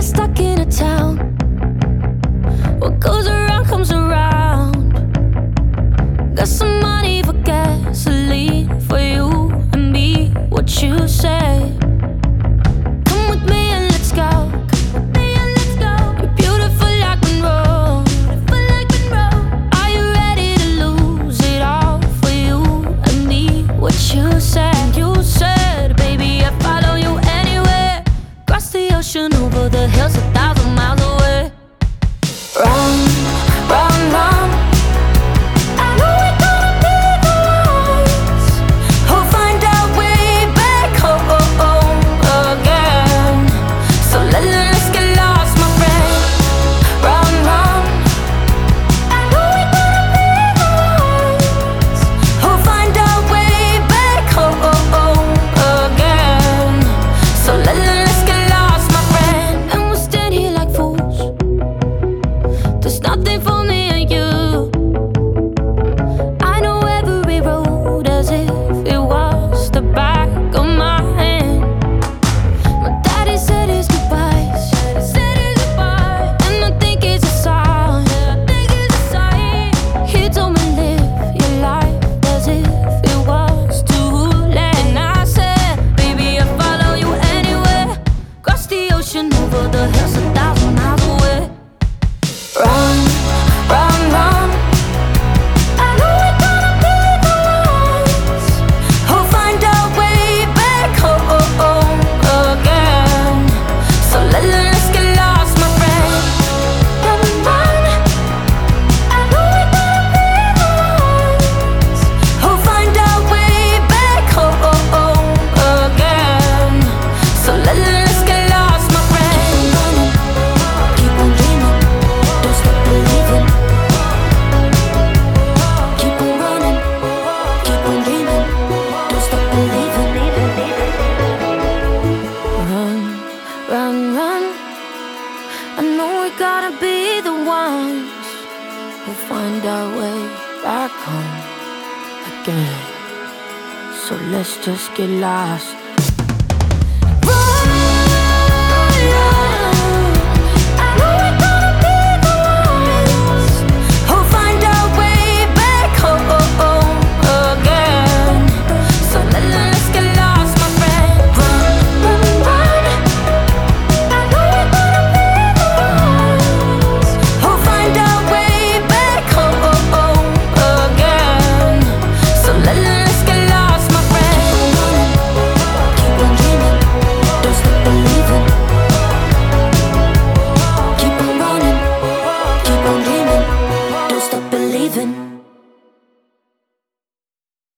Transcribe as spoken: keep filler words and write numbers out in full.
stuck in a town. What goes around comes around. Got some money for gasoline for you and me. What you say? Come with me and let's go. You're beautiful like Monroe. Are you ready to lose it all for you and me? What you said? You said, baby, I follow you anywhere. Across the ocean, over the hills, a thousand miles away. Run, run, run. I know we're gonna be the ones who find our way back home again. So let, let's get lost, my friend. Run, run. I know we're gonna be the ones who find our way back home again. So let, let's get lost, my friend. And we'll stand here like fools. There's nothing for me and you. I know every road as if it was the back of my hand. My daddy said his goodbyes, and I think it's a sign. He told me live your life as if it was too late. And I said, baby, I follow you anywhere. Across the ocean, over the hills, a thousand miles away. Run, run, run. I know we're gonna be the ones who find our way back home again. So let, let's get lost, my friend. Run, run. I know we're gonna be the ones who find our way back home again. So let, let's get lost, my friend. Keep on dreaming, don't stop believing. Keep on running, keep on dreaming, don't stop believing. Run, run, run. I know we gotta be the ones who find our way back home again. So let's just get lost